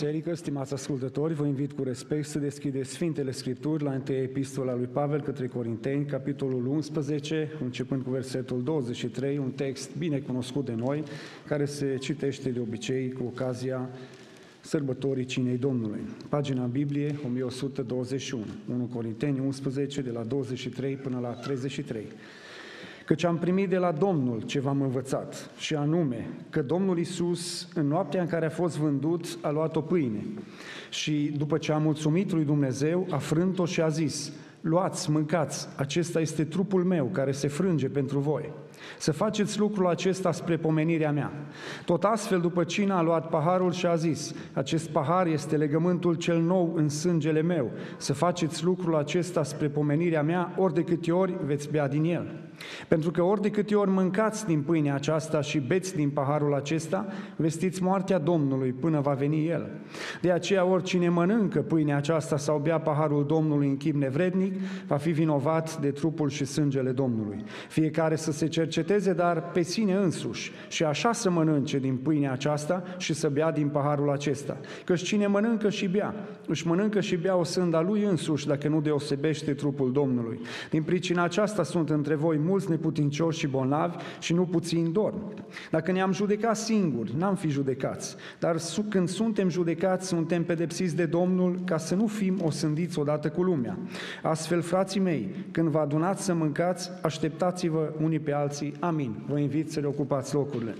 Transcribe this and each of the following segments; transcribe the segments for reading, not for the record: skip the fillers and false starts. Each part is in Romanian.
Biserică, stimați ascultători, vă invit cu respect să deschideți Sfintele Scripturi la întâia epistola lui Pavel către Corinteni, capitolul 11, începând cu versetul 23, un text bine cunoscut de noi, care se citește de obicei cu ocazia sărbătorii Cinei Domnului. Pagina Biblie 1121, 1 Corinteni 11, de la 23 până la 33. Căci am primit de la Domnul ce v-am învățat, și anume că Domnul Iisus, în noaptea în care a fost vândut, a luat o pâine și, după ce a mulțumit lui Dumnezeu, a frânt-o și a zis: luați, mâncați, acesta este trupul meu care se frânge pentru voi. Să faceți lucrul acesta spre pomenirea mea. Tot astfel, după cină, a luat paharul și a zis: acest pahar este legământul cel nou în sângele meu. Să faceți lucrul acesta spre pomenirea mea, ori de câte ori veți bea din el. Pentru că ori de câte ori mâncați din pâinea aceasta și beți din paharul acesta, vestiți moartea Domnului până va veni El. De aceea, oricine mănâncă pâinea aceasta sau bea paharul Domnului în chip nevrednic, va fi vinovat de trupul și sângele Domnului. Fiecare să se cerceteze, dar pe sine însuși, și așa să mănânce din pâinea aceasta și să bea din paharul acesta. Căci cine mănâncă și bea, își mănâncă și bea o sânda lui însuși, dacă nu deosebește trupul Domnului. Din pricina aceasta sunt între voi mulți neputincioși și bolnavi și nu puțini dorm. Dacă ne-am judecat singuri, n-am fi judecați, dar când suntem judecați, suntem pedepsiți de Domnul, ca să nu fim osândiți odată cu lumea. Astfel, frații mei, când vă adunați să mâncați, așteptați-vă unii pe alții. Amin. Vă invit să le ocupați locurile.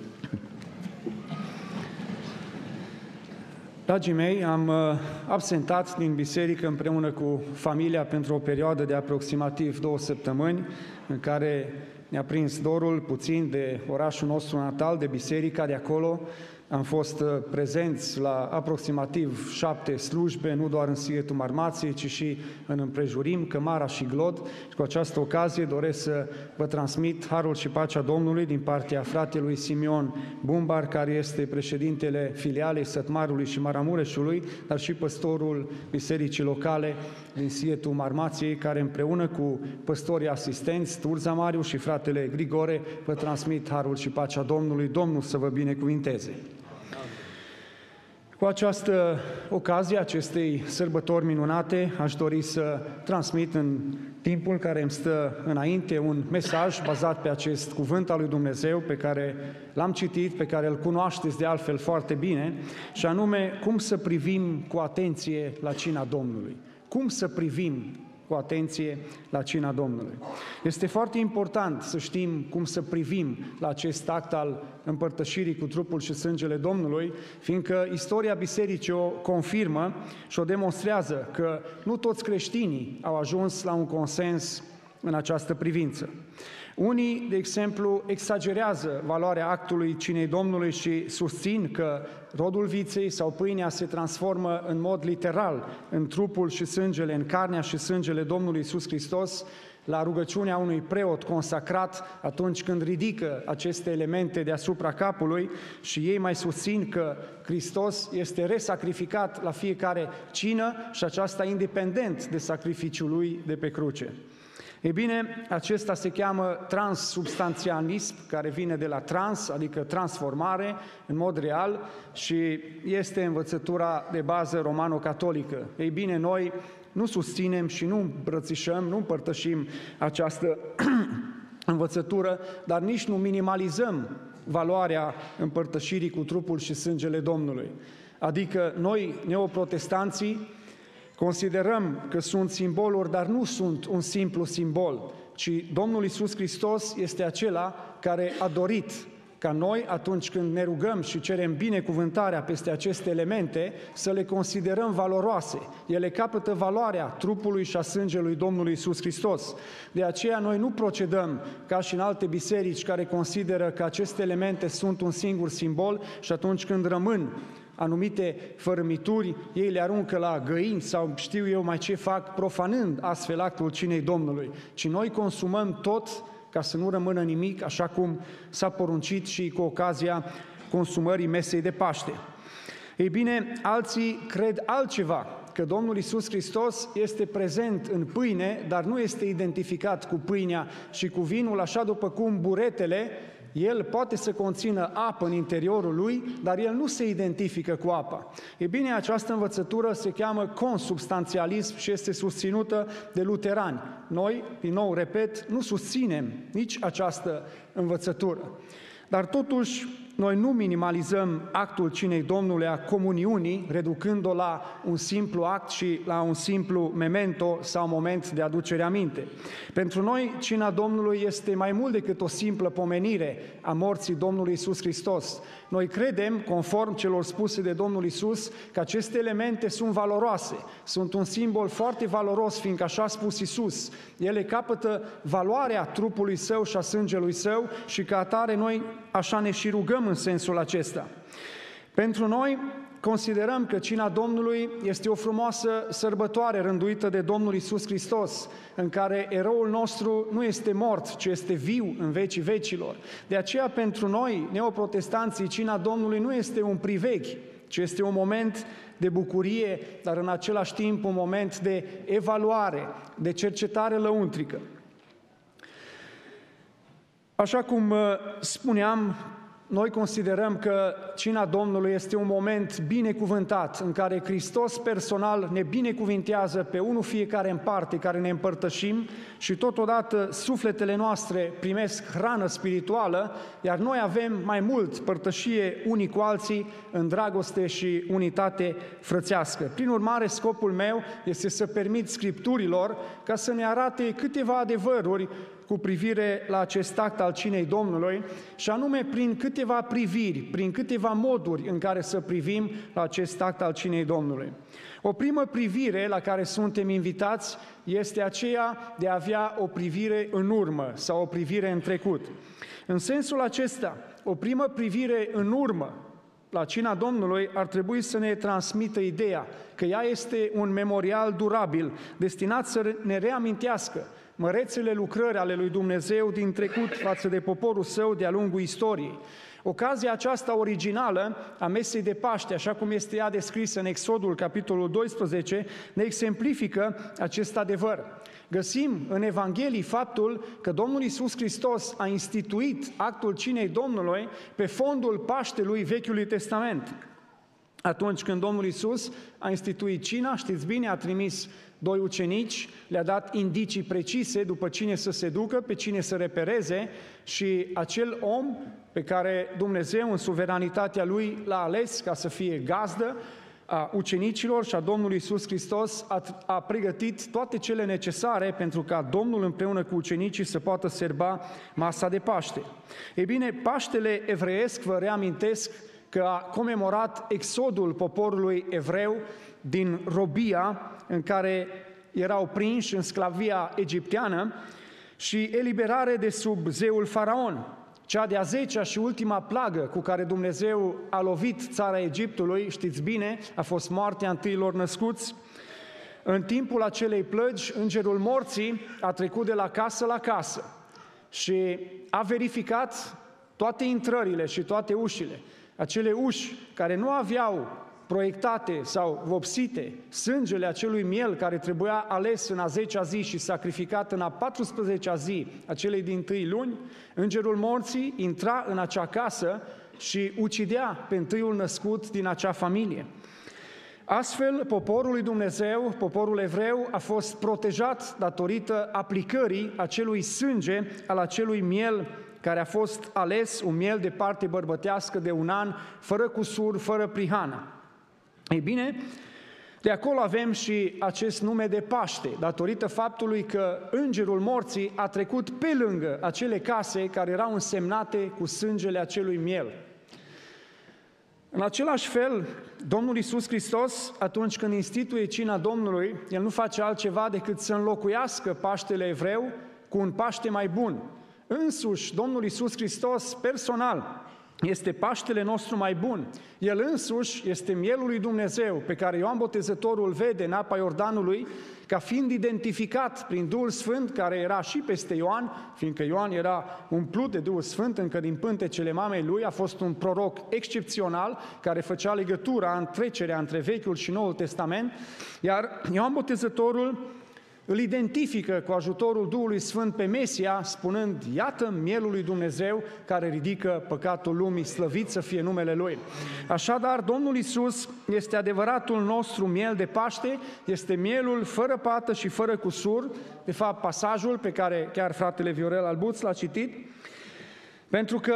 Dragii mei, am absentat din biserică împreună cu familia pentru o perioadă de aproximativ 2 săptămâni, în care ne-a prins dorul puțin de orașul nostru natal, de biserica de acolo. Am fost prezenți la aproximativ 7 slujbe, nu doar în Sighetul Marmației, ci și în împrejurim, Cămara și Glod. Și cu această ocazie doresc să vă transmit harul și pacea Domnului din partea fratelui Simeon Bumbar, care este președintele filialei Sătmarului și Maramureșului, dar și păstorul bisericii locale din Sighetul Marmației, care împreună cu păstorii asistenți, Turza Mariu și fratele Grigore, vă transmit harul și pacea Domnului. Domnul să vă binecuvinteze! Cu această ocazie, acestei sărbători minunate, aș dori să transmit în timpul care îmi stă înainte un mesaj bazat pe acest cuvânt al lui Dumnezeu pe care l-am citit, pe care îl cunoașteți de altfel foarte bine, și anume cum să privim cu atenție la cina Domnului. Cum să privim cu atenție la cina Domnului. Este foarte important să știm cum să privim la acest act al împărtășirii cu trupul și sângele Domnului, fiindcă istoria bisericii o confirmă și o demonstrează că nu toți creștinii au ajuns la un consens în această privință. Unii, de exemplu, exagerează valoarea actului cinei Domnului și susțin că rodul viței sau pâinea se transformă în mod literal în trupul și sângele, în carnea și sângele Domnului Iisus Hristos, la rugăciunea unui preot consacrat atunci când ridică aceste elemente deasupra capului, și ei mai susțin că Hristos este resacrificat la fiecare cină și aceasta independent de sacrificiul lui de pe cruce. Ei bine, acesta se cheamă transsubstanțialism, care vine de la trans, adică transformare în mod real, și este învățătura de bază romano-catolică. Ei bine, noi nu susținem și nu îmbrățișăm, nu împărtășim această învățătură, dar nici nu minimalizăm valoarea împărtășirii cu trupul și sângele Domnului. Adică noi, neoprotestanții, considerăm că sunt simboluri, dar nu sunt un simplu simbol, ci Domnul Iisus Hristos este acela care a dorit ca noi, atunci când ne rugăm și cerem binecuvântarea peste aceste elemente, să le considerăm valoroase. Ele capătă valoarea trupului și a sângelui Domnului Iisus Hristos. De aceea noi nu procedăm ca și în alte biserici care consideră că aceste elemente sunt un singur simbol și atunci când rămân anumite fărâmituri, ei le aruncă la găini sau știu eu mai ce fac, profanând astfel actul cinei Domnului. Ci noi consumăm tot ca să nu rămână nimic, așa cum s-a poruncit și cu ocazia consumării mesei de Paște. Ei bine, alții cred altceva, că Domnul Iisus Hristos este prezent în pâine, dar nu este identificat cu pâinea și cu vinul, așa după cum buretele El poate să conțină apă în interiorul lui, dar el nu se identifică cu apa. E bine, această învățătură se cheamă consubstanțialism și este susținută de luterani. Noi, din nou repet, nu susținem nici această învățătură. Dar totuși, noi nu minimalizăm actul cinei Domnului, a comuniunii, reducând-o la un simplu act și la un simplu memento sau moment de aducere aminte. Pentru noi, cina Domnului este mai mult decât o simplă pomenire a morții Domnului Iisus Hristos. Noi credem, conform celor spuse de Domnul Iisus, că aceste elemente sunt valoroase, sunt un simbol foarte valoros, fiindcă așa a spus Iisus. Ele capătă valoarea trupului Său și a sângelui Său și ca atare noi așa ne și rugăm în sensul acesta. Pentru noi, considerăm că cina Domnului este o frumoasă sărbătoare rânduită de Domnul Iisus Hristos, în care eroul nostru nu este mort, ci este viu în vecii vecilor. De aceea, pentru noi, neoprotestanții, cina Domnului nu este un privegh, ci este un moment de bucurie, dar în același timp un moment de evaluare, de cercetare lăuntrică. Așa cum spuneam, noi considerăm că cina Domnului este un moment binecuvântat în care Hristos personal ne binecuvintează pe unul fiecare în parte care ne împărtășim și totodată sufletele noastre primesc hrană spirituală, iar noi avem mai mult părtășie unii cu alții în dragoste și unitate frățească. Prin urmare, scopul meu este să permit Scripturilor ca să ne arate câteva adevăruri cu privire la acest act al cinei Domnului și anume prin câteva priviri, prin câteva moduri în care să privim la acest act al cinei Domnului. O primă privire la care suntem invitați este aceea de a avea o privire în urmă sau o privire în trecut. În sensul acesta, o primă privire în urmă la cina Domnului ar trebui să ne transmită ideea că ea este un memorial durabil, destinat să ne reamintească mărețele lucrări ale lui Dumnezeu din trecut față de poporul său de-a lungul istoriei. Ocazia aceasta originală a mesei de Paște, așa cum este ea descrisă în Exodul, capitolul 12, ne exemplifică acest adevăr. Găsim în Evanghelii faptul că Domnul Iisus Hristos a instituit actul cinei Domnului pe fondul Paștelui Vechiului Testament. Atunci când Domnul Iisus a instituit cina, știți bine, a trimis 2 ucenici, le-a dat indicii precise după cine să se ducă, pe cine să repereze și acel om pe care Dumnezeu în suveranitatea Lui l-a ales ca să fie gazdă a ucenicilor și a Domnului Iisus Hristos a pregătit toate cele necesare pentru ca Domnul împreună cu ucenicii să poată serba masa de Paște. Ei bine, Paștele evreiesc, vă reamintesc, că a comemorat exodul poporului evreu din robia în care erau prinși în sclavia egipteană și eliberare de sub zeul Faraon. Cea de-a 10-a și ultima plagă cu care Dumnezeu a lovit țara Egiptului, știți bine, a fost moartea întâilor născuți. În timpul acelei plăgi, îngerul morții a trecut de la casă la casă și a verificat toate intrările și toate ușile. Acele uși care nu aveau proiectate sau vopsite sângele acelui miel care trebuia ales în a 10-a zi și sacrificat în a 14-a zi acelei dintâi luni, îngerul morții intra în acea casă și ucidea pe întâiul născut din acea familie. Astfel, poporul lui Dumnezeu, poporul evreu, a fost protejat datorită aplicării acelui sânge al acelui miel care a fost ales, un miel de parte bărbătească de 1 an, fără cusur, fără prihană. Ei bine, de acolo avem și acest nume de Paște, datorită faptului că îngerul morții a trecut pe lângă acele case care erau însemnate cu sângele acelui miel. În același fel, Domnul Iisus Hristos, atunci când instituie cina Domnului, El nu face altceva decât să înlocuiască Paștele evreu cu un Paște mai bun. Însuși, Domnul Iisus Hristos, personal, este Paștele nostru mai bun. El însuși este mielul lui Dumnezeu, pe care Ioan Botezătorul îl vede în apa Iordanului, ca fiind identificat prin Duhul Sfânt, care era și peste Ioan, fiindcă Ioan era umplut de Duhul Sfânt încă din pântecele mamei lui, a fost un proroc excepțional, care făcea legătura în trecerea între Vechiul și Noul Testament, iar Ioan Botezătorul îl identifică cu ajutorul Duhului Sfânt pe Mesia, spunând, iată mielul lui Dumnezeu care ridică păcatul lumii, slăvit să fie numele Lui. Așadar, Domnul Iisus este adevăratul nostru miel de Paște, este mielul fără pată și fără cusur, de fapt pasajul pe care chiar fratele Viorel Albuț l-a citit, pentru că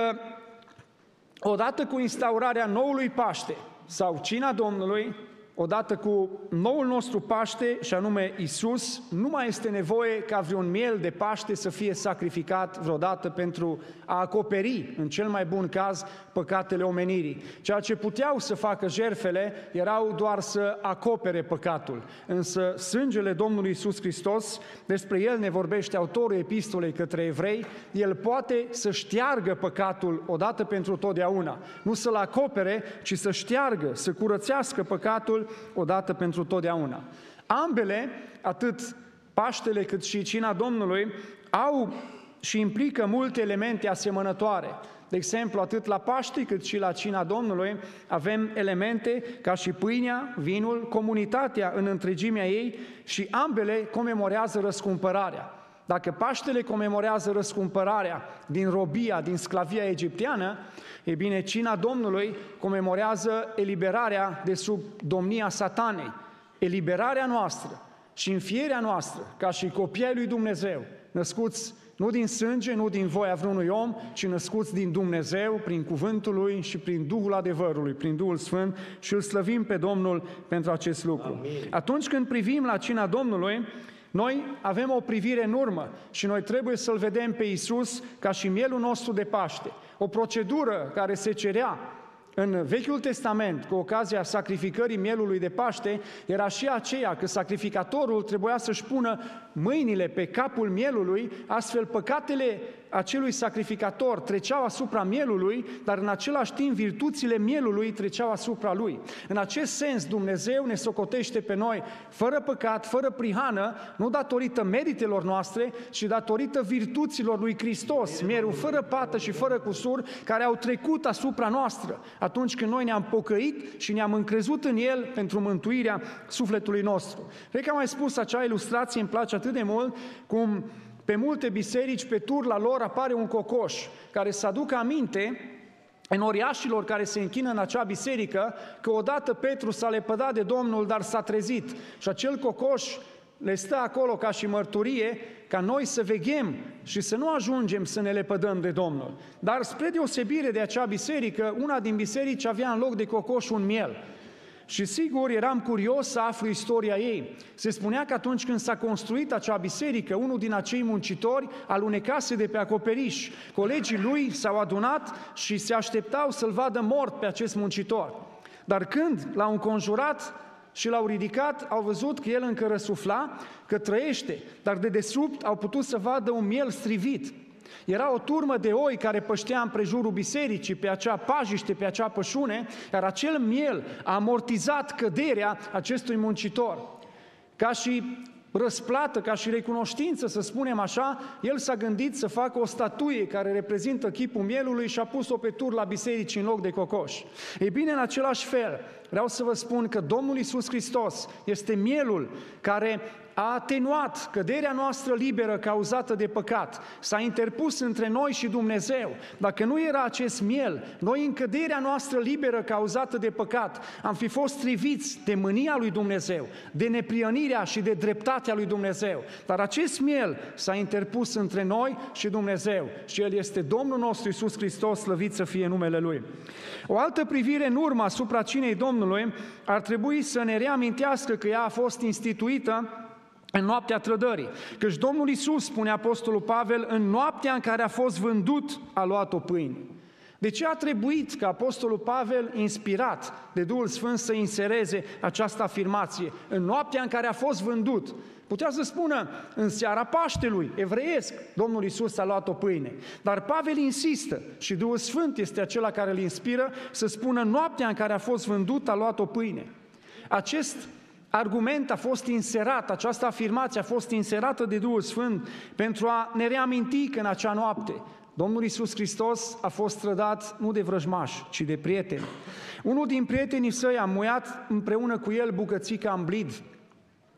odată cu instaurarea noului Paște sau Cina Domnului, odată cu noul nostru Paște, și anume Iisus, nu mai este nevoie ca vreun miel de Paște să fie sacrificat vreodată pentru a acoperi, în cel mai bun caz, păcatele omenirii. Ceea ce puteau să facă jertfele erau doar să acopere păcatul. Însă sângele Domnului Iisus Hristos, despre El ne vorbește autorul epistolei către evrei, El poate să șteargă păcatul odată pentru totdeauna. Nu să-l acopere, ci să șteargă, să curățească păcatul odată pentru totdeauna. Ambele, atât Paștele cât și Cina Domnului, au și implică multe elemente asemănătoare. De exemplu, atât la Paște cât și la Cina Domnului avem elemente ca și pâinea, vinul, comunitatea în întregimea ei și ambele comemorează răscumpărarea. Dacă Paștele comemorează răscumpărarea din robia, din sclavia egipteană, e bine, Cina Domnului comemorează eliberarea de sub domnia Satanei, eliberarea noastră și înfierea noastră, ca și copii ai lui Dumnezeu, născuți nu din sânge, nu din voia vreunui om, ci născuți din Dumnezeu, prin cuvântul Lui și prin Duhul adevărului, prin Duhul Sfânt, și îl slăvim pe Domnul pentru acest lucru. Amin. Atunci când privim la Cina Domnului, noi avem o privire în urmă și noi trebuie să-L vedem pe Iisus ca și mielul nostru de Paște. O procedură care se cerea în Vechiul Testament, cu ocazia sacrificării mielului de Paște, era și aceea că sacrificatorul trebuia să-și pună mâinile pe capul mielului, astfel păcatele acelui sacrificator treceau asupra mielului, dar în același timp virtuțile mielului treceau asupra lui. În acest sens, Dumnezeu ne socotește pe noi fără păcat, fără prihană, nu datorită meritelor noastre, ci datorită virtuților lui Hristos, mielul fără pată și fără cusur, care au trecut asupra noastră atunci când noi ne-am pocăit și ne-am încrezut în El pentru mântuirea sufletului nostru. Cred că am mai spus acea ilustrație, îmi place atât de mult, cum pe multe biserici, pe turla lor, apare un cocoș care să aducă aminte enoriașilor care se închină în acea biserică că odată Petru s-a lepădat de Domnul, dar s-a trezit. Și acel cocoș le stă acolo ca și mărturie ca noi să veghem și să nu ajungem să ne lepădăm de Domnul. Dar spre deosebire de acea biserică, una din biserici avea în loc de cocoș un miel. Și sigur, eram curios să aflu istoria ei. Se spunea că atunci când s-a construit acea biserică, unul din acei muncitori alunecase de pe acoperiș. Colegii lui s-au adunat și se așteptau să-l vadă mort pe acest muncitor. Dar când l-au înconjurat și l-au ridicat, au văzut că el încă răsufla, că trăiește, dar de desubt au putut să vadă un miel strivit. Era o turmă de oi care păștea împrejurul bisericii, pe acea pajiște, pe acea pășune, iar acel miel a amortizat căderea acestui muncitor. Ca și răsplată, ca și recunoștință, să spunem așa, el s-a gândit să facă o statuie care reprezintă chipul mielului și a pus-o pe turla bisericii în loc de cocoș. Ei bine, în același fel, vreau să vă spun că Domnul Iisus Hristos este mielul care a atenuat căderea noastră liberă cauzată de păcat, s-a interpus între noi și Dumnezeu. Dacă nu era acest miel, noi în căderea noastră liberă cauzată de păcat am fi fost striviți de mânia lui Dumnezeu, de neprionirea și de dreptatea lui Dumnezeu. Dar acest miel s-a interpus între noi și Dumnezeu și El este Domnul nostru Iisus Hristos, slăvit să fie numele Lui. O altă privire în urmă asupra cinei Domnului ar trebui să ne reamintească că ea a fost instituită în noaptea trădării. Căci Domnul Iisus, spune Apostolul Pavel, în noaptea în care a fost vândut, a luat o pâine. De ce a trebuit ca Apostolul Pavel, inspirat de Duhul Sfânt, să insereze această afirmație? În noaptea în care a fost vândut. Putea să spună, în seara Paștelui, evreiesc, Domnul Iisus a luat o pâine. Dar Pavel insistă și Duhul Sfânt este acela care îl inspiră să spună, noaptea în care a fost vândut, a luat o pâine. Acest argument a fost inserat, această afirmație a fost inserată de Duhul Sfânt pentru a ne reaminti că în acea noapte Domnul Iisus Hristos a fost trădat nu de vrăjmași, ci de prieteni. Unul din prietenii săi a muiat împreună cu el bucățica în blid.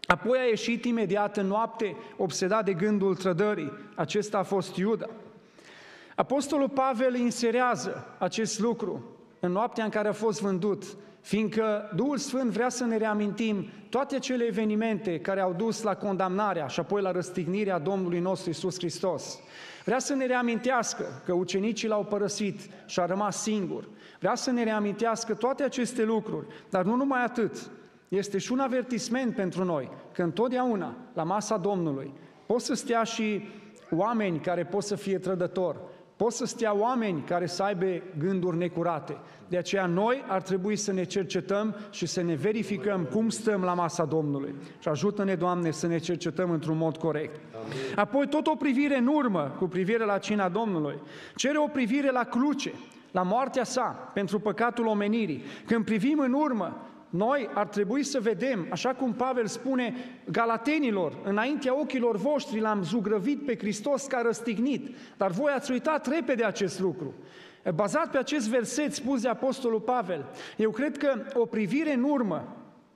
Apoi a ieșit imediat în noapte, obsedat de gândul trădării. Acesta a fost Iuda. Apostolul Pavel inserează acest lucru în noaptea în care a fost vândut, fiindcă Duhul Sfânt vrea să ne reamintim toate acele evenimente care au dus la condamnarea și apoi la răstignirea Domnului nostru Iisus Hristos. Vrea să ne reamintească că ucenicii l-au părăsit și a rămas singur. Vrea să ne reamintească toate aceste lucruri, dar nu numai atât. Este și un avertisment pentru noi, că întotdeauna, la masa Domnului, pot să stea și oameni care pot să fie trădători, pot să stea oameni care să aibă gânduri necurate. De aceea noi ar trebui să ne cercetăm și să ne verificăm cum stăm la masa Domnului. Și ajută-ne, Doamne, să ne cercetăm într-un mod corect. Amin. Apoi tot o privire în urmă cu privire la cina Domnului. Cere o privire la cruce, la moartea sa pentru păcatul omenirii. Când privim în urmă, noi ar trebui să vedem, așa cum Pavel spune Galatenilor, înaintea ochilor voștri l-am zugrăvit pe Hristos ca răstignit, dar voi ați uitat repede acest lucru. Bazat pe acest verset spus de Apostolul Pavel, eu cred că o privire în urmă,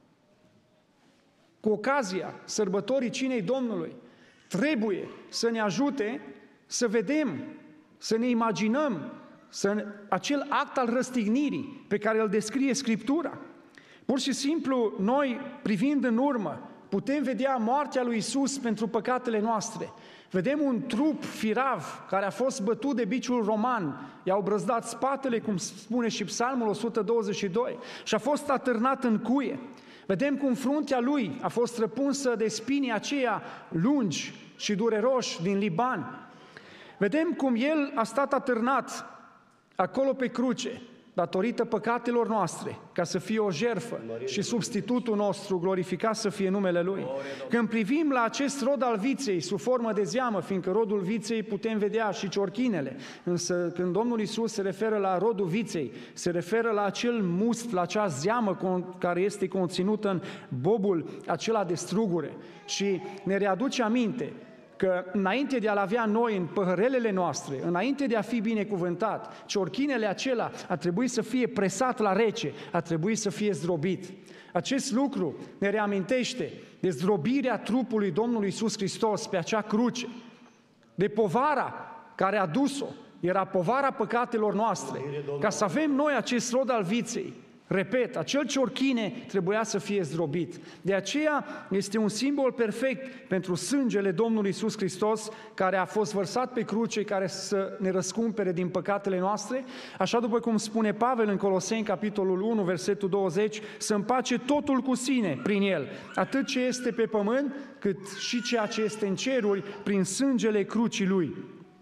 cu ocazia sărbătorii cinei Domnului, trebuie să ne ajute să vedem, să ne imaginăm acel act al răstignirii pe care îl descrie Scriptura. Pur și simplu, noi, privind în urmă, putem vedea moartea lui Iisus pentru păcatele noastre. Vedem un trup firav care a fost bătut de biciul roman, i-au brăzdat spatele, cum spune și Psalmul 122, și a fost atârnat în cuie. Vedem cum fruntea lui a fost răpunsă de spinii aceia lungi și dureroși din Liban. Vedem cum el a stat atârnat acolo pe cruce, datorită păcatelor noastre, ca să fie o jertfă și substitutul nostru, glorificat să fie numele Lui. Când privim la acest rod al viței, sub formă de zeamă, fiindcă rodul viței putem vedea și ciorchinele, însă când Domnul Iisus se referă la rodul viței, se referă la acel must, la acea zeamă care este conținută în bobul acela de strugure și ne readuce aminte că înainte de a-L avea noi în păhărelele noastre, înainte de a fi binecuvântat, ciorchinele acelea ar trebui să fie presat la rece, ar trebui să fie zdrobit. Acest lucru ne reamintește de zdrobirea trupului Domnului Iisus Hristos pe acea cruce, de povara care a dus-o, era povara păcatelor noastre, ca să avem noi acest rod al viței. Repet, acel ciorchine trebuia să fie zdrobit. De aceea este un simbol perfect pentru sângele Domnului Iisus Hristos, care a fost vărsat pe cruce, care să ne răscumpere din păcatele noastre, așa după cum spune Pavel în Coloseni, capitolul 1, versetul 20, să împace totul cu sine prin El, atât ce este pe pământ, cât și ceea ce este în ceruri, prin sângele crucii Lui.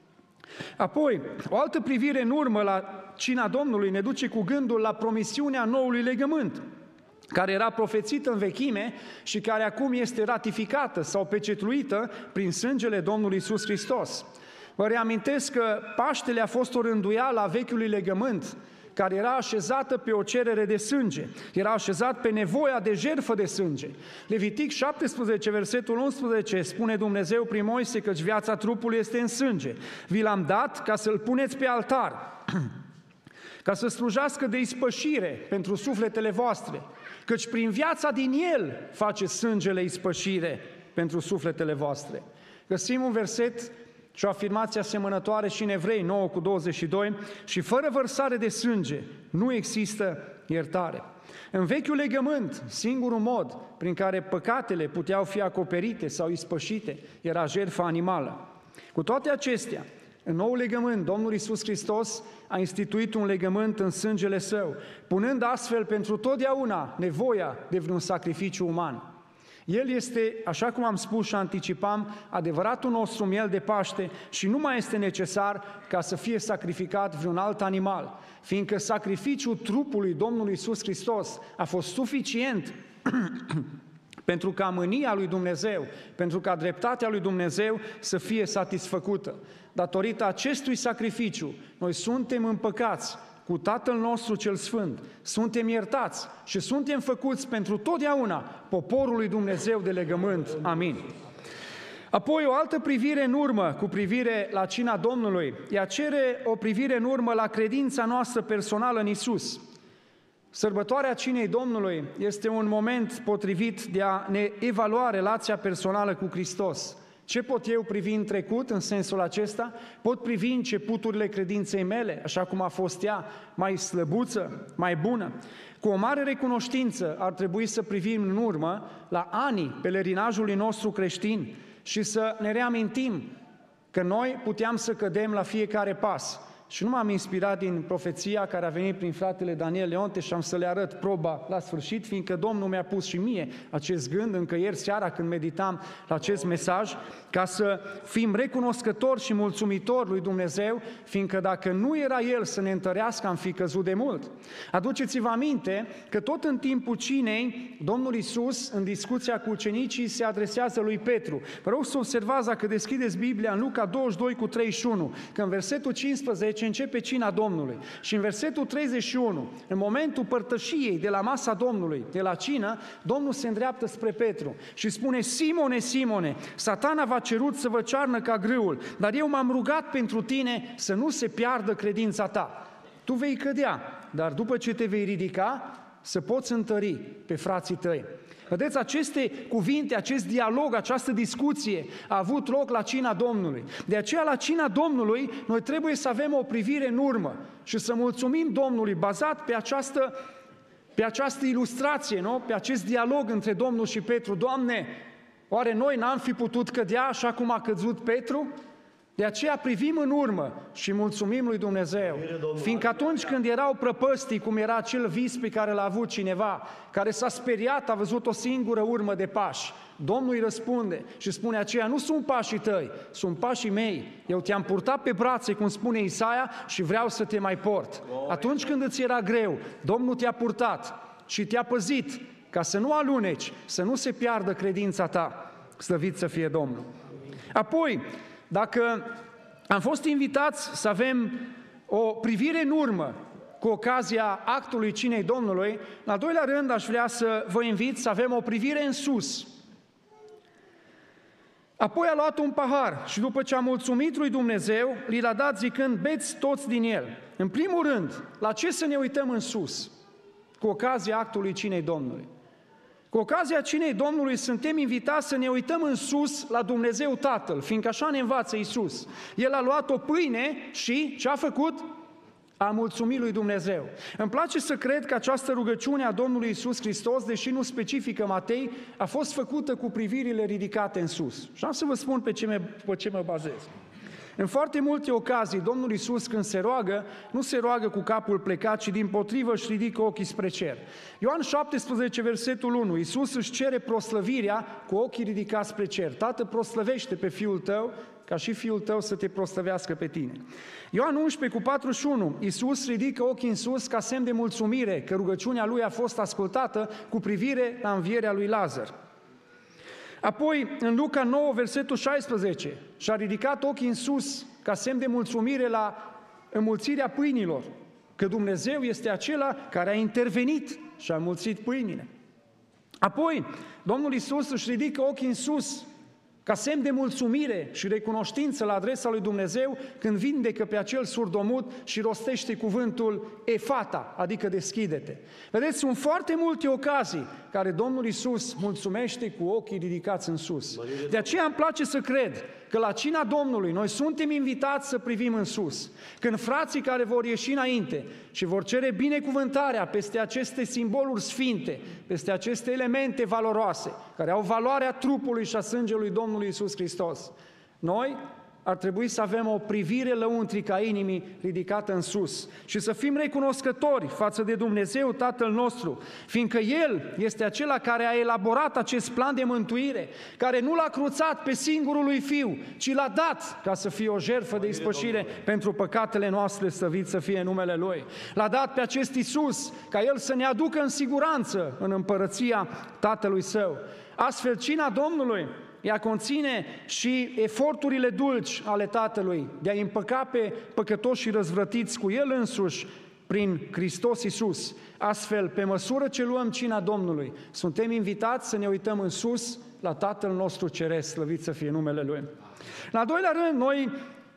Apoi, o altă privire în urmă la cina Domnului ne duce cu gândul la promisiunea noului legământ, care era profețită în vechime și care acum este ratificată sau pecetluită prin sângele Domnului Iisus Hristos. Vă reamintesc că Paștele a fost o rânduială a vechiului legământ, care era așezată pe o cerere de sânge, era așezat pe nevoia de jertfă de sânge. Levitic 17, versetul 11, spune Dumnezeu prin Moise căci viața trupului este în sânge. Vi l-am dat ca să-l puneți pe altar, ca să slujească de ispășire pentru sufletele voastre, căci prin viața din el face sângele ispășire pentru sufletele voastre. Găsim un verset și o afirmație asemănătoare și în Evrei 9:22, și fără vărsare de sânge nu există iertare. În vechiul legământ, singurul mod prin care păcatele puteau fi acoperite sau ispășite era jertfa animală. Cu toate acestea, în noul legământ, Domnul Iisus Hristos a instituit un legământ în sângele Său, punând astfel pentru totdeauna nevoia de vreun sacrificiu uman. El este, așa cum am spus și anticipam, adevăratul nostru miel de Paște și nu mai este necesar ca să fie sacrificat vreun alt animal, fiindcă sacrificiul trupului Domnului Iisus Hristos a fost suficient pentru ca mânia lui Dumnezeu, pentru ca dreptatea lui Dumnezeu să fie satisfăcută. Datorită acestui sacrificiu, noi suntem împăcați cu Tatăl nostru cel Sfânt, suntem iertați și suntem făcuți pentru totdeauna poporul lui Dumnezeu de legământ. Amin. Apoi o altă privire în urmă cu privire la cina Domnului, ea cere o privire în urmă la credința noastră personală în Iisus. Sărbătoarea Cinei Domnului este un moment potrivit de a ne evalua relația personală cu Hristos. Ce pot eu privi în trecut în sensul acesta? Pot privi începuturile credinței mele, așa cum a fost ea, mai slăbuță, mai bună. Cu o mare recunoștință ar trebui să privim în urmă la anii pelerinajului nostru creștin și să ne reamintim că noi puteam să cădem la fiecare pas. Și nu m-am inspirat din profeția care a venit prin fratele Daniel Leonte și am să le arăt proba la sfârșit, fiindcă Domnul mi-a pus și mie acest gând încă ieri seara când meditam la acest mesaj, ca să fim recunoscători și mulțumitori lui Dumnezeu, fiindcă dacă nu era El să ne întărească, am fi căzut de mult. Aduceți-vă aminte că tot în timpul cinei, Domnul Iisus, în discuția cu ucenicii, se adresează lui Petru. Vă rog să observați, dacă deschideți Biblia în Luca 22:31, că în versetul 15 începe cina Domnului și în versetul 31, în momentul părtășiei de la masa Domnului, de la cină, Domnul se îndreaptă spre Petru și spune: Simone, Simone, Satana v-a cerut să vă cearnă ca grâul, dar eu m-am rugat pentru tine să nu se piardă credința ta. Tu vei cădea, dar după ce te vei ridica, să poți întări pe frații tăi. Vedeți, aceste cuvinte, acest dialog, această discuție a avut loc la cina Domnului. De aceea, la cina Domnului, noi trebuie să avem o privire în urmă și să mulțumim Domnului, bazat pe această ilustrație, nu? Pe acest dialog între Domnul și Petru. Doamne, oare noi n-am fi putut cădea așa cum a căzut Petru? De aceea privim în urmă și mulțumim lui Dumnezeu, fiindcă atunci când erau prăpăstii, cum era acel vis pe care l-a avut cineva, care s-a speriat, a văzut o singură urmă de pași, Domnul îi răspunde și spune: aceia nu sunt pașii tăi, sunt pașii mei. Eu te-am purtat pe brațe, cum spune Isaia, și vreau să te mai port. Atunci când îți era greu, Domnul te-a purtat și te-a păzit ca să nu aluneci, să nu se piardă credința ta. Slăvit să fie Domnul! Apoi, dacă am fost invitați să avem o privire în urmă cu ocazia actului cinei Domnului, în al doilea rând aș vrea să vă invit să avem o privire în sus. Apoi a luat un pahar și după ce a mulțumit lui Dumnezeu, li l-a dat zicând: beți toți din el. În primul rând, la ce să ne uităm în sus cu ocazia actului cinei Domnului? Cu ocazia cinei Domnului suntem invitați să ne uităm în sus la Dumnezeu Tatăl, fiindcă așa ne învață Iisus. El a luat o pâine și ce a făcut? A mulțumit lui Dumnezeu. Îmi place să cred că această rugăciune a Domnului Iisus Hristos, deși nu specifică Matei, a fost făcută cu privirile ridicate în sus. Și am să vă spun pe ce mă bazez. În foarte multe ocazii, Domnul Iisus, când se roagă, nu se roagă cu capul plecat, ci dimpotrivă își ridică ochii spre cer. Ioan 17, versetul 1, Iisus își cere proslăvirea cu ochii ridicați spre cer. Tată, proslăvește pe Fiul Tău, ca și Fiul Tău să te proslăvească pe tine. Ioan 11, 41, Iisus ridică ochii în sus ca semn de mulțumire că rugăciunea Lui a fost ascultată cu privire la învierea lui Lazar. Apoi, în Luca 9, versetul 16, și-a ridicat ochii în sus ca semn de mulțumire la înmulțirea pâinilor, că Dumnezeu este acela care a intervenit și a înmulțit pâinile. Apoi, Domnul Iisus își ridică ochii în sus ca semn de mulțumire și recunoștință la adresa lui Dumnezeu când vindecă pe acel surdomut și rostește cuvântul Efata, adică deschide-te. Vedeți, sunt foarte multe ocazii care Domnul Iisus mulțumește cu ochii ridicați în sus. De aceea îmi place să cred că la cina Domnului noi suntem invitați să privim în sus. Când frații care vor ieși înainte și vor cere binecuvântarea peste aceste simboluri sfinte, peste aceste elemente valoroase, care au valoarea trupului și a sângelui Domnului Iisus Hristos, noi ar trebui să avem o privire lăuntrică a inimii ridicată în sus și să fim recunoscători față de Dumnezeu Tatăl nostru, fiindcă El este acela care a elaborat acest plan de mântuire, care nu l-a cruțat pe singurul lui Fiu, ci l-a dat ca să fie o jertfă de ispășire pentru păcatele noastre, slăvit să fie numele Lui. L-a dat pe acest Iisus ca El să ne aducă în siguranță în împărăția Tatălui Său. Astfel, cina Domnului, ea conține și eforturile dulci ale Tatălui de a împăca pe păcătoși răzvrătiți cu El însuși prin Hristos Iisus. Astfel, pe măsură ce luăm cina Domnului, suntem invitați să ne uităm în sus la Tatăl nostru Ceresc, slăvit să fie numele Lui. În al doilea rând, noi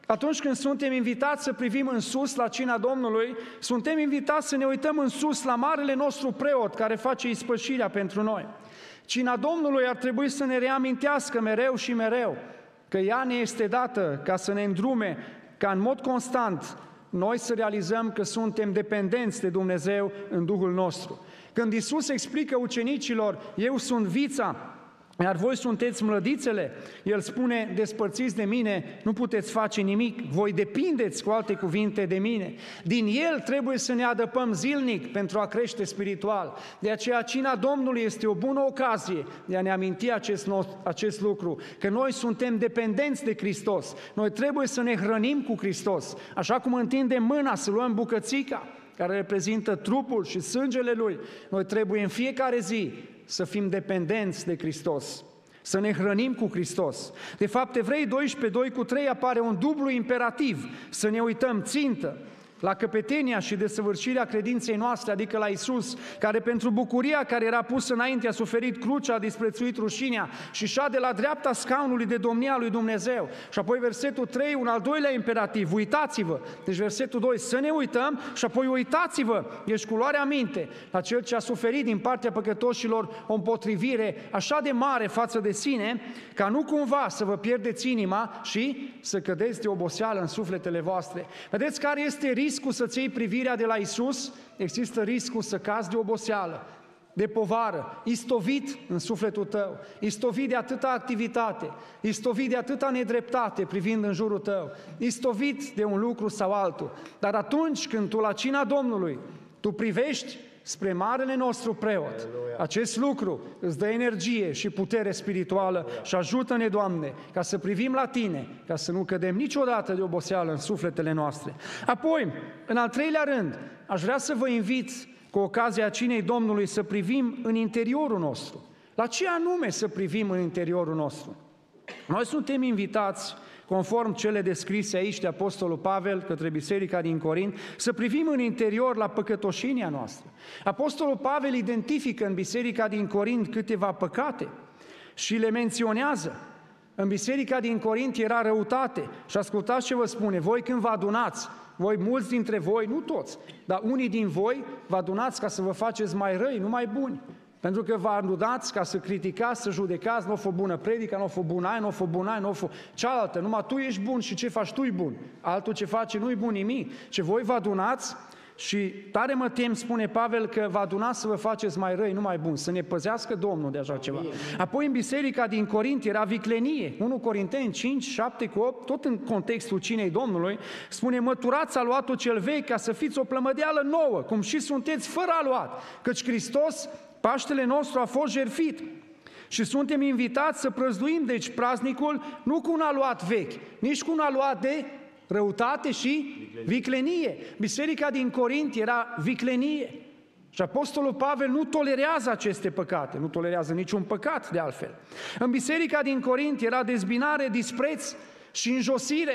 Atunci când suntem invitați să privim în sus la cina Domnului, suntem invitați să ne uităm în sus la marele nostru preot care face ispășirea pentru noi. Cina Domnului ar trebui să ne reamintească mereu și mereu că ea ne este dată ca să ne îndrume, ca în mod constant noi să realizăm că suntem dependenți de Dumnezeu în Duhul nostru. Când Iisus explică ucenicilor, eu sunt vița, iar voi sunteți mlădițele, El spune, despărțiți de mine, nu puteți face nimic, voi depindeți, cu alte cuvinte, de mine. Din El trebuie să ne adăpăm zilnic pentru a crește spiritual. De aceea, cina Domnului este o bună ocazie de a ne aminti acest lucru, că noi suntem dependenți de Hristos. Noi trebuie să ne hrănim cu Hristos, așa cum întindem mâna să luăm bucățica, care reprezintă trupul și sângele Lui. Noi trebuie în fiecare zi să fim dependenți de Hristos, să ne hrănim cu Hristos. De fapt, Evrei 12:2-3 apare un dublu imperativ, să ne uităm țintă la căpetenia și desăvârșirea credinței noastre, adică la Iisus, care pentru bucuria care era pusă înainte a suferit crucea, a disprețuit rușinea și șade la dreapta scaunului de domnia lui Dumnezeu. Și apoi versetul 3, un al doilea imperativ, uitați-vă. Deci versetul 2, să ne uităm și apoi uitați-vă, deci cu luarea minte la Cel ce a suferit din partea păcătoșilor o împotrivire așa de mare față de sine, ca nu cumva să vă pierdeți inima și să cădeți de oboseală în sufletele voastre. Vedeți care este riscul să-ți iei privirea de la Iisus? Există riscul să cazi de oboseală, de povară, istovit în sufletul tău, istovit de atâta activitate, istovit de atâta nedreptate privind în jurul tău, istovit de un lucru sau altul. Dar atunci când tu la cina Domnului, tu privești spre marele nostru preot, acest lucru îți dă energie și putere spirituală și ajută-ne, Doamne, ca să privim la Tine, ca să nu cădem niciodată de oboseală în sufletele noastre. Apoi, în al treilea rând, aș vrea să vă invit, cu ocazia cinei Domnului, să privim în interiorul nostru. La ce anume să privim în interiorul nostru? Noi suntem invitați, conform cele descrise aici de Apostolul Pavel către biserica din Corint, să privim în interior la păcătoșenia noastră. Apostolul Pavel identifică în biserica din Corint câteva păcate și le menționează. În biserica din Corint era răutate și ascultați ce vă spune, voi când vă adunați, voi mulți dintre voi, nu toți, dar unii din voi vă adunați ca să vă faceți mai răi, nu mai buni. Pentru că vă adunați ca să criticați, să judecați, nu a fost bună predica, nu a fost bună aia, nu a fost bună aia, nu a fost cealaltă, numai tu ești bun și ce faci tu e bun, altul ce face nu e bun nimic. Ce voi vă adunați și tare mă tem, spune Pavel, că vă adunați să vă faceți mai răi, nu mai buni, să ne păzească Domnul de așa ceva. Apoi în biserica din Corint era viclenie, 1 Corinteni 5, 7-8, tot în contextul cinei Domnului, spune, măturați aluatul cel vechi ca să fiți o plămădeală nouă, cum și sunteți fără aluat, căci Hristos, Paștele nostru, a fost jertfit. Și suntem invitați să prăzduim, deci, praznicul nu cu un aluat vechi, nici cu un aluat de răutate și viclenie. Biserica din Corint era viclenie. Și Apostolul Pavel nu tolerează aceste păcate, nu tolerează niciun păcat de altfel. În biserica din Corint era dezbinare, dispreț și înjosire.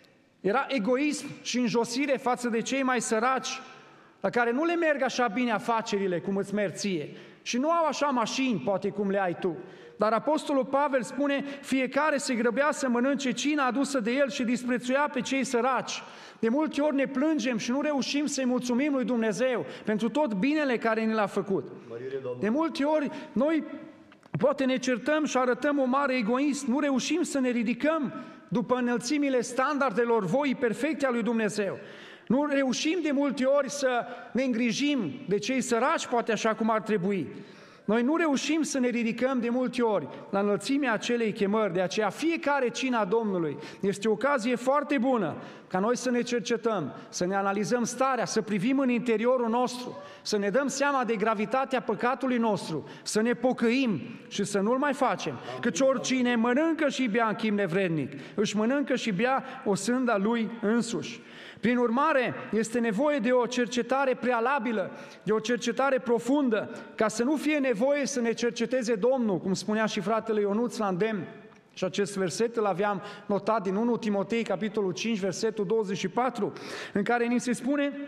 Era egoism și înjosire față de cei mai săraci, la care nu le merg așa bine afacerile cum îți merg ție și nu au așa mașini, poate cum le ai tu. Dar Apostolul Pavel spune, fiecare se grăbea să mănânce cina adusă de el și disprețuia pe cei săraci. De multe ori ne plângem și nu reușim să-i mulțumim lui Dumnezeu pentru tot binele care ne l-a făcut. De multe ori noi poate ne certăm și arătăm o mare egoism, nu reușim să ne ridicăm după înălțimile standardelor voii perfecte a lui Dumnezeu. Nu reușim de multe ori să ne îngrijim de cei săraci, poate așa cum ar trebui. Noi nu reușim să ne ridicăm de multe ori la înălțimea acelei chemări, de aceea fiecare cina Domnului este o ocazie foarte bună ca noi să ne cercetăm, să ne analizăm starea, să privim în interiorul nostru, să ne dăm seama de gravitatea păcatului nostru, să ne pocăim și să nu-l mai facem. Căci oricine mănâncă și bea în chip nevrednic, își mănâncă și bea o sânda lui însuși. Prin urmare, este nevoie de o cercetare prealabilă, de o cercetare profundă, ca să nu fie nevoie să ne cerceteze Domnul, cum spunea și fratele Ionuț la îndemn. Și acest verset îl aveam notat din 1 Timotei, capitolul 5, versetul 24, în care ni se spune,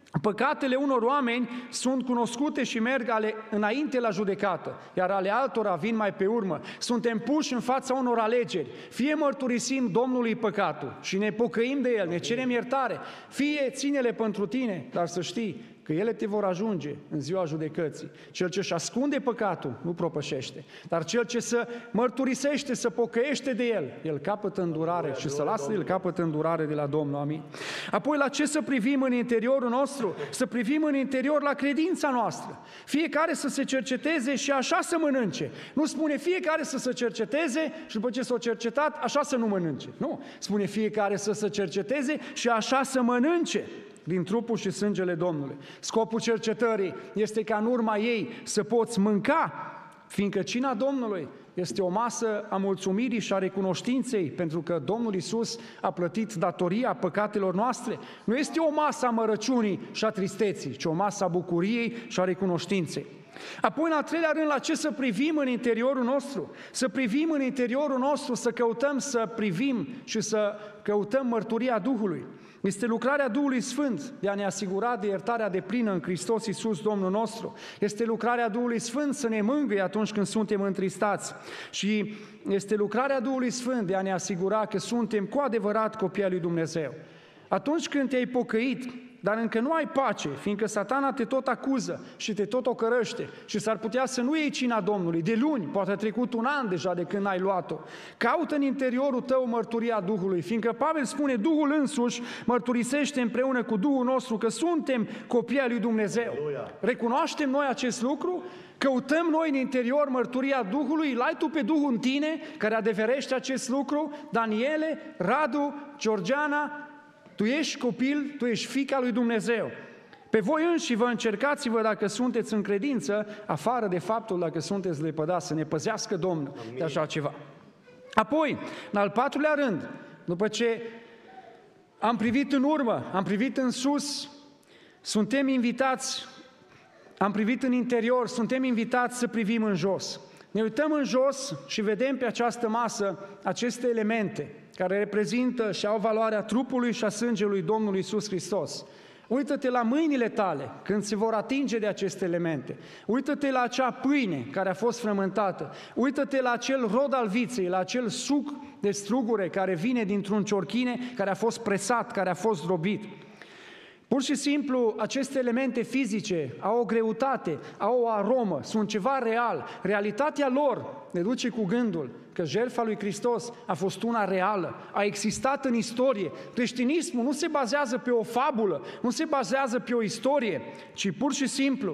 Păcatele unor oameni sunt cunoscute și merg înainte la judecată, iar ale altora vin mai pe urmă. Suntem puși în fața unor alegeri. Fie mărturisim Domnului păcatul și ne pocăim de el, ne cerem iertare, fie ține-le pentru tine, dar să știi că ele te vor ajunge în ziua judecății. Cel ce își ascunde păcatul nu propășește, dar cel ce se mărturisește, se pocăiește de el capătă îndurare și să lasă el capătă îndurare de la Domnul. Amin. Apoi la ce să privim în interiorul nostru? Să privim în interior la credința noastră. Fiecare să se cerceteze și așa să mănânce. Nu spune fiecare să se cerceteze și după ce s-a cercetat, așa să nu mănânce. Nu, spune fiecare să se cerceteze și așa să mănânce din trupul și sângele Domnului. Scopul cercetării este ca în urma ei să poți mânca, fiindcă cina Domnului este o masă a mulțumirii și a recunoștinței, pentru că Domnul Iisus a plătit datoria păcatelor noastre. Nu este o masă a mărăciunii și a tristeții, ci o masă a bucuriei și a recunoștinței. Apoi, în al treilea rând, la ce să privim în interiorul nostru? Să privim în interiorul nostru, să căutăm să privim și să căutăm mărturia Duhului. Este lucrarea Duhului Sfânt de a ne asigura de iertarea deplină în Hristos Iisus, Domnul nostru. Este lucrarea Duhului Sfânt să ne mângâie atunci când suntem întristați. Și este lucrarea Duhului Sfânt de a ne asigura că suntem cu adevărat copii ai lui Dumnezeu. Atunci când te-ai pocăit, dar încă nu ai pace, fiindcă Satana te tot acuză și te tot ocărăște și s-ar putea să nu iei cina Domnului. De luni, poate a trecut un an deja de când ai luat-o. Caută în interiorul tău mărturia Duhului, fiindcă Pavel spune, Duhul însuși mărturisește împreună cu Duhul nostru că suntem copii ai lui Dumnezeu. Recunoaștem noi acest lucru? Căutăm noi în interior mărturia Duhului? L-ai tu pe Duhul în tine care adeverește acest lucru? Daniele, Radu, Georgiana, tu ești copil, tu ești fiica lui Dumnezeu. Pe voi înși vă încercați-vă dacă sunteți în credință, afară de faptul dacă sunteți lepădați, să ne păzească Domnul de așa ceva. Apoi, în al patrulea rând, după ce am privit în urmă, am privit în sus, suntem invitați, am privit în interior, suntem invitați să privim în jos. Ne uităm în jos și vedem pe această masă aceste elemente care reprezintă și au valoarea trupului și a sângelui Domnului Iisus Hristos. Uită-te la mâinile tale când se vor atinge de aceste elemente. Uită-te la acea pâine care a fost frământată. Uită-te la acel rod al viței, la acel suc de strugure care vine dintr-un ciorchine care a fost presat, care a fost robit. Pur și simplu, aceste elemente fizice au o greutate, au o aromă, sunt ceva real. Realitatea lor ne duce cu gândul că jertfa lui Hristos a fost una reală, a existat în istorie. Creștinismul nu se bazează pe o fabulă, nu se bazează pe o istorie, ci pur și simplu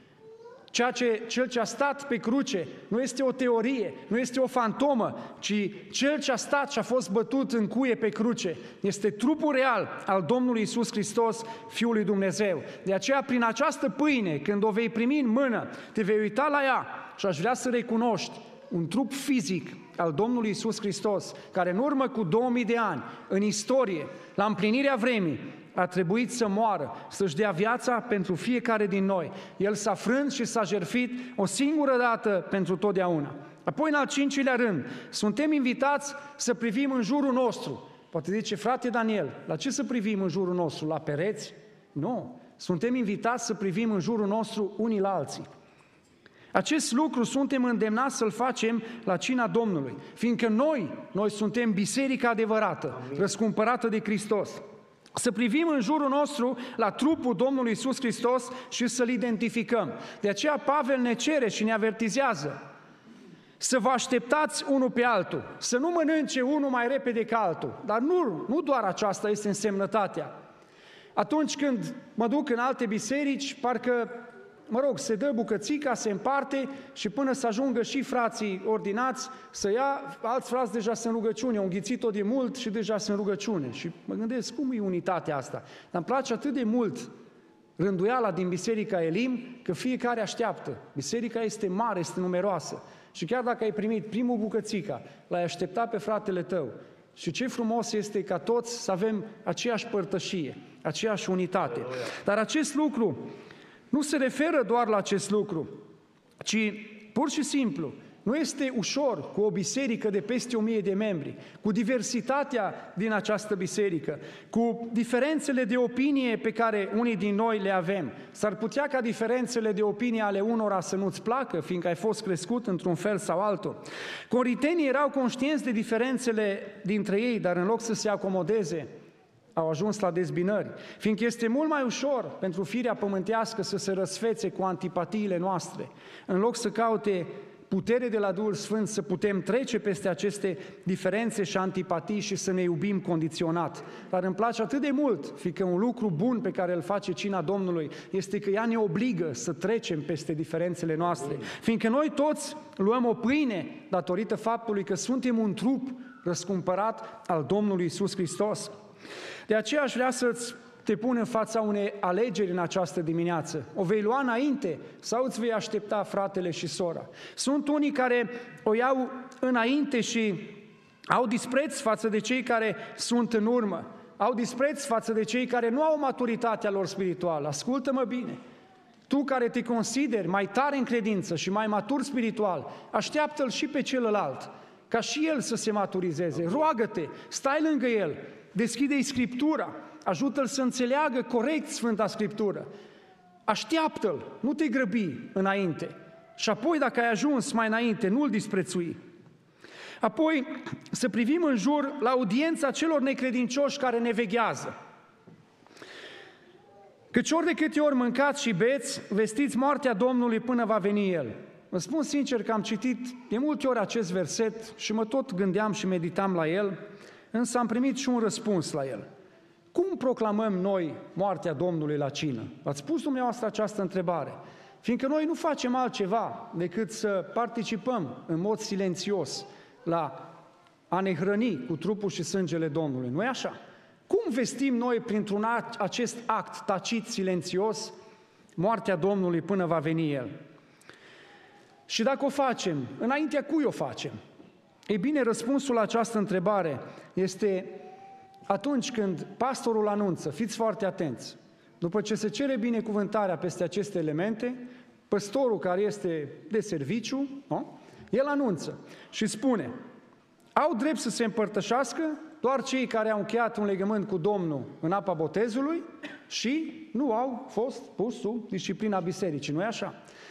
cel ce a stat pe cruce nu este o teorie, nu este o fantomă, ci cel ce a stat și a fost bătut în cuie pe cruce este trupul real al Domnului Iisus Hristos, Fiul lui Dumnezeu. De aceea, prin această pâine, când o vei primi în mână, te vei uita la ea și aș vrea să recunoști un trup fizic al Domnului Iisus Hristos, care în urmă cu 2000 de ani, în istorie, la împlinirea vremii, a trebuit să moară, să-și dea viața pentru fiecare din noi. El s-a frânt și s-a jertfit o singură dată pentru totdeauna. Apoi, în al cincilea rând, suntem invitați să privim în jurul nostru. Poate zice, frate Daniel, la ce să privim în jurul nostru? La pereți? Nu. Suntem invitați să privim în jurul nostru unii la alții. Acest lucru suntem îndemnați să-l facem la cina Domnului, fiindcă noi suntem biserica adevărată, răscumpărată de Hristos. Să privim în jurul nostru la trupul Domnului Iisus Hristos și să-L identificăm. De aceea Pavel ne cere și ne avertizează să vă așteptați unul pe altul, să nu mănânce unul mai repede ca altul. Dar nu doar aceasta este însemnătatea. Atunci când mă duc în alte biserici, parcă, se dă bucățica, se împarte și până să ajungă și frații ordinați să ia, alți frați deja sunt în rugăciune, au înghițit-o de mult și deja sunt în rugăciune. Și mă gândesc, cum e unitatea asta? Dar îmi place atât de mult rânduiala din Biserica Elim, că fiecare așteaptă. Biserica este mare, este numeroasă. Și chiar dacă ai primit primul bucățica, l-ai așteptat pe fratele tău. Și ce frumos este ca toți să avem aceeași părtășie, aceeași unitate. Dar acest lucru nu se referă doar la acest lucru, ci pur și simplu Nu este ușor cu o biserică de peste 1000 de membri, cu diversitatea din această biserică, cu diferențele de opinie pe care unii din noi le avem. S-ar putea ca diferențele de opinie ale unora să nu-ți placă, fiindcă ai fost crescut într-un fel sau altul. Corintenii erau conștienți de diferențele dintre ei, dar în loc să se acomodeze, au ajuns la dezbinări, fiindcă este mult mai ușor pentru firea pământească să se răsfețe cu antipatiile noastre, în loc să caute putere de la Duhul Sfânt să putem trece peste aceste diferențe și antipatii și să ne iubim condiționat. Dar îmi place atât de mult, fiindcă un lucru bun pe care îl face cina Domnului este că ea ne obligă să trecem peste diferențele noastre, fiindcă noi toți luăm o pâine datorită faptului că suntem un trup răscumpărat al Domnului Iisus Hristos. De aceea aș vrea să te pun în fața unei alegeri în această dimineață. O vei lua înainte sau îți vei aștepta fratele și sora? Sunt unii care o iau înainte și au dispreț față de cei care sunt în urmă. Au dispreț față de cei care nu au maturitatea lor spirituală. Ascultă-mă bine! Tu care te consideri mai tare în credință și mai matur spiritual, așteaptă-l și pe celălalt, ca și el să se maturizeze. Roagă-te, stai lângă el, deschide-i Scriptura, ajută-l să înțeleagă corect Sfânta Scriptură. Așteaptă-l, nu te grăbi înainte. Și apoi, dacă ai ajuns mai înainte, nu-l disprețui. Apoi, să privim în jur la audiența celor necredincioși care ne veghează. Căci ori de câte ori mâncați și beți, vestiți moartea Domnului până va veni El. Vă spun sincer că am citit de multe ori acest verset și mă tot gândeam și meditam la el, însă am primit și un răspuns la el. Cum proclamăm noi moartea Domnului la cină? V-ați pus dumneavoastră această întrebare? Fiindcă noi nu facem altceva decât să participăm în mod silențios la a ne hrăni cu trupul și sângele Domnului. Nu-i așa? Cum vestim noi printr-un acest act tacit, silențios, moartea Domnului până va veni El? Și dacă o facem, înaintea cui o facem? Ei bine, răspunsul la această întrebare este atunci când pastorul anunță, fiți foarte atenți, după ce se cere binecuvântarea peste aceste elemente, păstorul care este de serviciu, nu? El anunță și spune, au drept să se împărtășească doar cei care au încheiat un legământ cu Domnul în apa botezului și nu au fost puși sub disciplina bisericii, nu-i așa?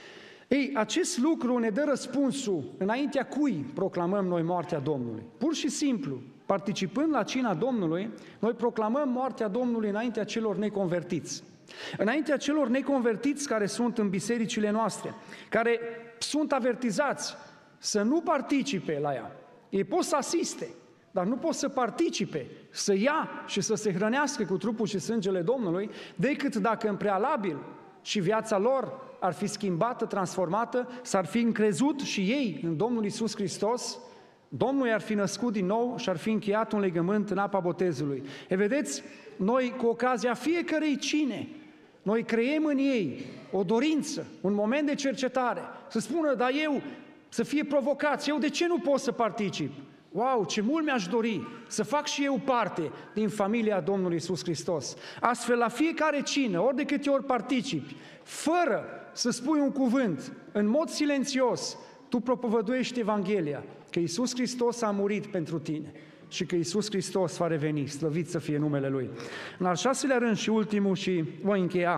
Ei, acest lucru ne dă răspunsul înaintea cui proclamăm noi moartea Domnului. Pur și simplu, participând la cina Domnului, noi proclamăm moartea Domnului înaintea celor neconvertiți. Înaintea celor neconvertiți care sunt în bisericile noastre, care sunt avertizați să nu participe la ea. Ei pot să asiste, dar nu pot să participe, să ia și să se hrănească cu trupul și sângele Domnului, decât dacă în prealabil și viața lor ar fi schimbată, transformată, s-ar fi încrezut și ei în Domnul Iisus Hristos, Domnul i-ar fi născut din nou și ar fi încheiat un legământ în apa botezului. E vedeți, noi cu ocazia fiecărei cine, noi creăm în ei o dorință, un moment de cercetare, să spună, dar eu, să fie provocați, eu de ce nu pot să particip? Wow, ce mult mi-aș dori să fac și eu parte din familia Domnului Iisus Hristos. Astfel, la fiecare cină, ori de câte ori participi, fără să spui un cuvânt, în mod silențios, tu propovăduiești Evanghelia, că Iisus Hristos a murit pentru tine și că Iisus Hristos va reveni, slăvit să fie numele Lui. În al 6-lea rând și ultimul și voi încheia,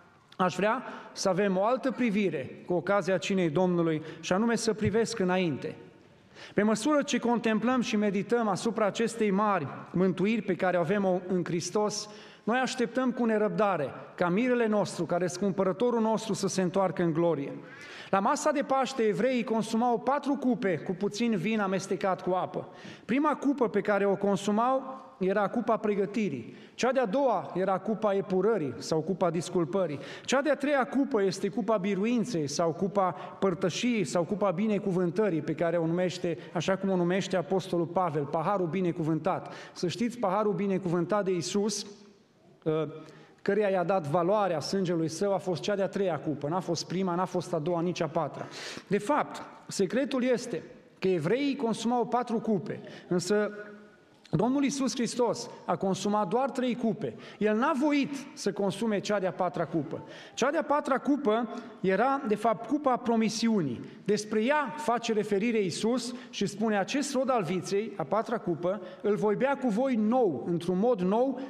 aș vrea să avem o altă privire cu ocazia cinei Domnului și anume să privesc înainte. Pe măsură ce contemplăm și medităm asupra acestei mari mântuiri pe care o avem în Hristos, noi așteptăm cu nerăbdare ca mirele nostru, care este cumpărătorul nostru, să se întoarcă în glorie. La masa de Paște, evreii consumau 4 cupe cu puțin vin amestecat cu apă. Prima cupă pe care o consumau era cupa pregătirii. Cea de-a doua era cupa epurării sau cupa disculpării. Cea de-a treia cupă este cupa biruinței sau cupa părtășiei sau cupa binecuvântării, pe care o numește, așa cum o numește Apostolul Pavel, paharul binecuvântat. Să știți, paharul binecuvântat de Iisus, căreia i-a dat valoarea sângelui Său, a fost cea de-a treia cupă, n-a fost prima, n-a fost a doua, nici a patra. De fapt, secretul este că evreii consumau 4 cupe, însă Domnul Iisus Hristos a consumat doar 3 cupe. El n-a voit să consume cea de-a 4-a cupă. Cea de-a 4-a cupă era, de fapt, cupa promisiunii. Despre ea face referire Iisus și spune: acest rod al viței, a 4-a cupă, îl voi bea cu voi nou, într-un mod nou,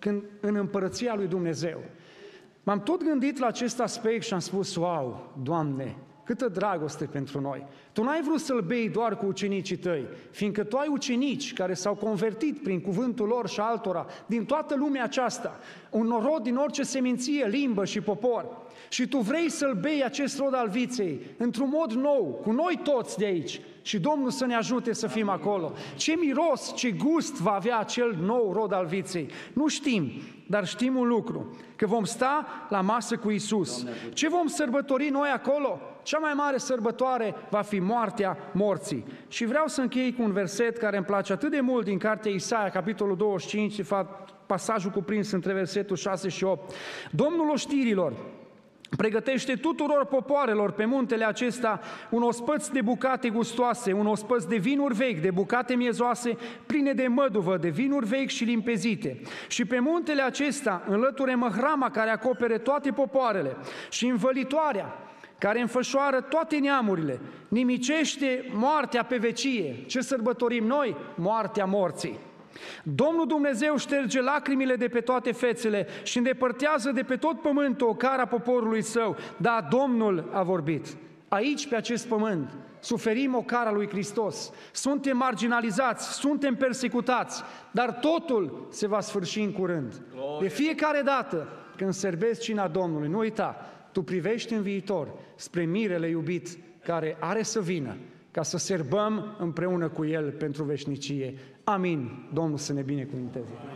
în împărăția lui Dumnezeu. M-am tot gândit la acest aspect și am spus: wow, Doamne, câtă dragoste pentru noi! Tu n-ai vrut să-l bei doar cu ucenicii tăi, fiindcă tu ai ucenici care s-au convertit prin cuvântul lor și altora din toată lumea aceasta, un rod din orice seminție, limbă și popor. Și tu vrei să-l bei acest rod al viței într-un mod nou, cu noi toți de aici, și Domnul să ne ajute să fim acolo. Ce miros, ce gust va avea acel nou rod al viței? Nu știm, dar știm un lucru, că vom sta la masă cu Iisus. Ce vom sărbători noi acolo? Cea mai mare sărbătoare va fi moartea morții. Și vreau să închei cu un verset care îmi place atât de mult din cartea Isaia, capitolul 25, de fapt pasajul cuprins între versetul 6 și 8. Domnul oștirilor pregătește tuturor popoarelor pe muntele acesta un ospăț de bucate gustoase, un ospăț de vinuri vechi, de bucate miezoase, pline de măduvă, de vinuri vechi și limpezite. Și pe muntele acesta înlăture măhrama care acopere toate popoarele și învălitoarea care înfășoară toate neamurile, nimicește moartea pe vecie. Ce sărbătorim noi? Moartea morții. Domnul Dumnezeu șterge lacrimile de pe toate fețele și îndepărtează de pe tot pământul ocara poporului său. Da, Domnul a vorbit. Aici, pe acest pământ, suferim ocara lui Hristos. Suntem marginalizați, suntem persecutați, dar totul se va sfârși în curând. De fiecare dată când sărbezi cina Domnului, nu uita, tu privești în viitor spre mirele iubit care are să vină, ca să serbăm împreună cu El pentru veșnicie. Amin. Domnul să ne binecuvânteze.